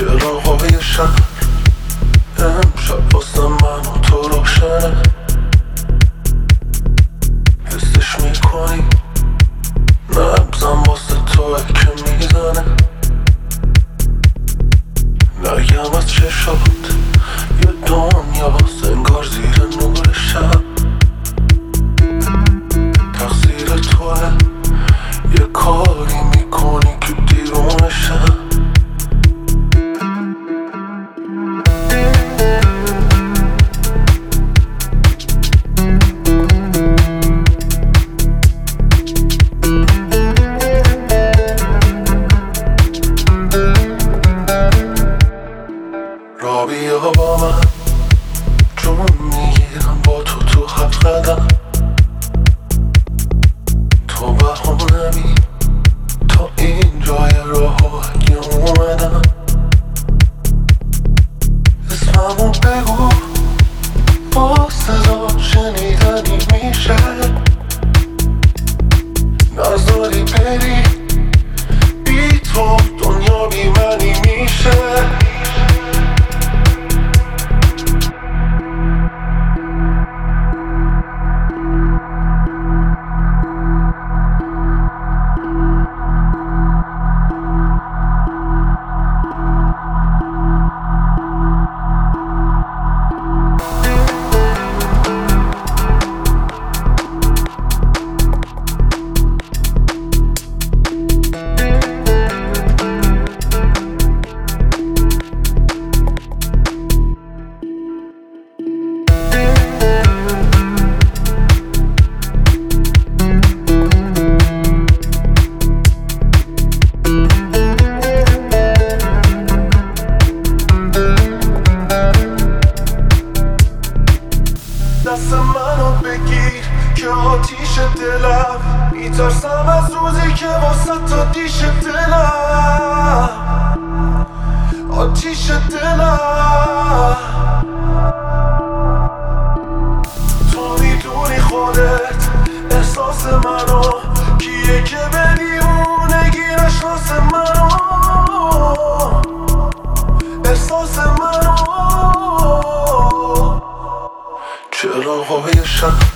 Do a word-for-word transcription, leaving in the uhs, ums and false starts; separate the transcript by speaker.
Speaker 1: چراغ‌های شهر امشب واسه من و تو روشنه. حسش میکنی نبزم واسه توه که میزنه. نگم از چشات یه دنیاست انگار زیر نور شب. تقصیر توه یه کاری میکنی که دیوونه شب. را بیا با من جون میگیرم با تو تو هفت قدم. تو بهانمی تا اینجای راه اگه اومدم. اسممو بگو با صدا شنیدنی میشه. نذاری بری بی تو دنیا بی منی میشه. دست منو بگیر که آتیش دلم میترسم از روزی که واسه تو دیش دلم. آتیش دلم تو میدونی خودت احساس منو کیه که به دیوونگی نشناس منو. احساس منو چراغ‌های شهر